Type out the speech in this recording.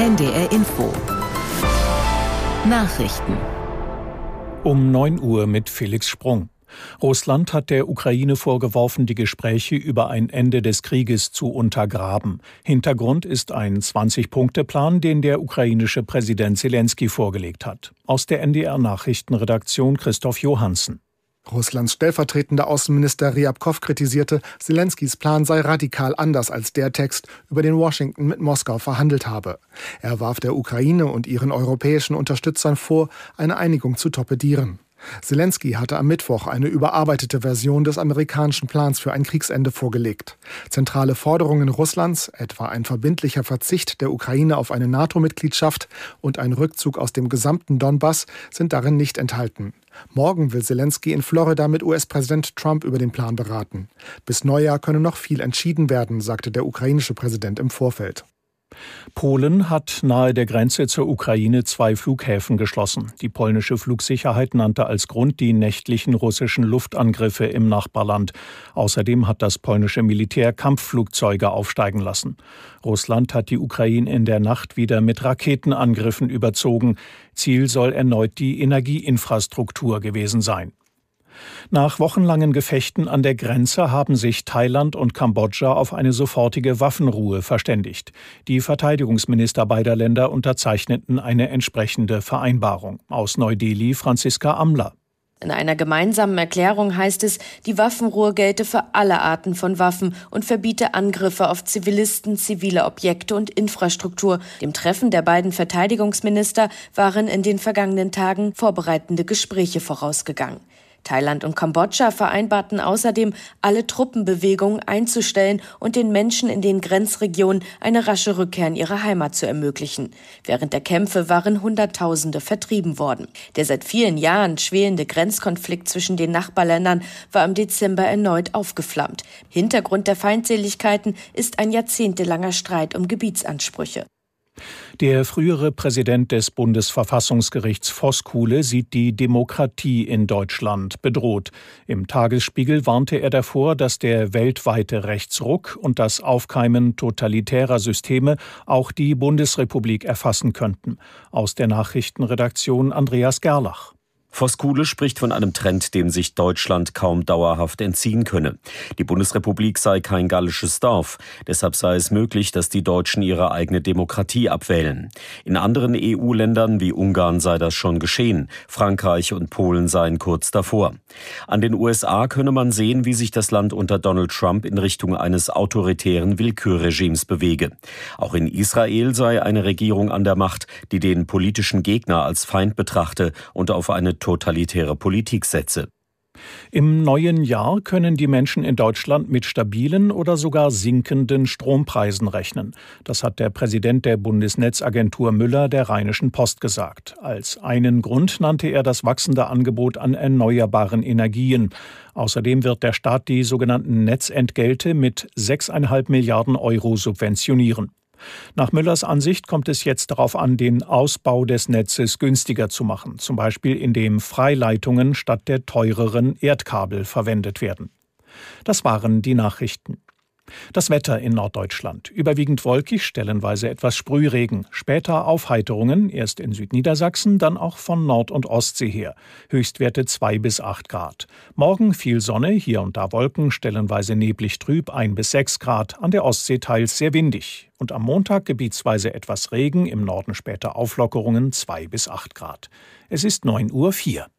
NDR Info. Nachrichten. Um 9 Uhr mit Felix Sprung. Russland hat der Ukraine vorgeworfen, die Gespräche über ein Ende des Krieges zu untergraben. Hintergrund ist ein 20-Punkte-Plan, den der ukrainische Präsident Selenskyj vorgelegt hat. Aus der NDR-Nachrichtenredaktion Christoph Johansen. Russlands stellvertretender Außenminister Ryabkov kritisierte, Selenskys Plan sei radikal anders als der Text, über den Washington mit Moskau verhandelt habe. Er warf der Ukraine und ihren europäischen Unterstützern vor, eine Einigung zu torpedieren. Selenskyj hatte am Mittwoch eine überarbeitete Version des amerikanischen Plans für ein Kriegsende vorgelegt. Zentrale Forderungen Russlands, etwa ein verbindlicher Verzicht der Ukraine auf eine NATO-Mitgliedschaft und ein Rückzug aus dem gesamten Donbass, sind darin nicht enthalten. Morgen will Selenskyj in Florida mit US-Präsident Trump über den Plan beraten. Bis Neujahr könne noch viel entschieden werden, sagte der ukrainische Präsident im Vorfeld. Polen hat nahe der Grenze zur Ukraine 2 Flughäfen geschlossen. Die polnische Flugsicherheit nannte als Grund die nächtlichen russischen Luftangriffe im Nachbarland. Außerdem hat das polnische Militär Kampfflugzeuge aufsteigen lassen. Russland hat die Ukraine in der Nacht wieder mit Raketenangriffen überzogen. Ziel soll erneut die Energieinfrastruktur gewesen sein. Nach wochenlangen Gefechten an der Grenze haben sich Thailand und Kambodscha auf eine sofortige Waffenruhe verständigt. Die Verteidigungsminister beider Länder unterzeichneten eine entsprechende Vereinbarung. Aus Neu-Delhi Franziska Amler. In einer gemeinsamen Erklärung heißt es, die Waffenruhe gelte für alle Arten von Waffen und verbiete Angriffe auf Zivilisten, zivile Objekte und Infrastruktur. Dem Treffen der beiden Verteidigungsminister waren in den vergangenen Tagen vorbereitende Gespräche vorausgegangen. Thailand und Kambodscha vereinbarten außerdem, alle Truppenbewegungen einzustellen und den Menschen in den Grenzregionen eine rasche Rückkehr in ihre Heimat zu ermöglichen. Während der Kämpfe waren Hunderttausende vertrieben worden. Der seit vielen Jahren schwelende Grenzkonflikt zwischen den Nachbarländern war im Dezember erneut aufgeflammt. Hintergrund der Feindseligkeiten ist ein jahrzehntelanger Streit um Gebietsansprüche. Der frühere Präsident des Bundesverfassungsgerichts Voskuhle sieht die Demokratie in Deutschland bedroht. Im Tagesspiegel warnte er davor, dass der weltweite Rechtsruck und das Aufkeimen totalitärer Systeme auch die Bundesrepublik erfassen könnten. Aus der Nachrichtenredaktion Andreas Gerlach. Voskuhle spricht von einem Trend, dem sich Deutschland kaum dauerhaft entziehen könne. Die Bundesrepublik sei kein gallisches Dorf. Deshalb sei es möglich, dass die Deutschen ihre eigene Demokratie abwählen. In anderen EU-Ländern wie Ungarn sei das schon geschehen. Frankreich und Polen seien kurz davor. An den USA könne man sehen, wie sich das Land unter Donald Trump in Richtung eines autoritären Willkürregimes bewege. Auch in Israel sei eine Regierung an der Macht, die den politischen Gegner als Feind betrachte und auf eine totalitäre Politik setze. Im neuen Jahr können die Menschen in Deutschland mit stabilen oder sogar sinkenden Strompreisen rechnen. Das hat der Präsident der Bundesnetzagentur Müller der Rheinischen Post gesagt. Als einen Grund nannte er das wachsende Angebot an erneuerbaren Energien. Außerdem wird der Staat die sogenannten Netzentgelte mit 6,5 Milliarden Euro subventionieren. Nach Müllers Ansicht kommt es jetzt darauf an, den Ausbau des Netzes günstiger zu machen, zum Beispiel indem Freileitungen statt der teureren Erdkabel verwendet werden. Das waren die Nachrichten. Das Wetter in Norddeutschland. Überwiegend wolkig, stellenweise etwas Sprühregen. Später Aufheiterungen, erst in Südniedersachsen, dann auch von Nord- und Ostsee her. Höchstwerte 2 bis 8 Grad. Morgen viel Sonne, hier und da Wolken, stellenweise neblig trüb, 1 bis 6 Grad. An der Ostsee teils sehr windig. Und am Montag gebietsweise etwas Regen, im Norden später Auflockerungen, 2 bis 8 Grad. Es ist 9:04 Uhr.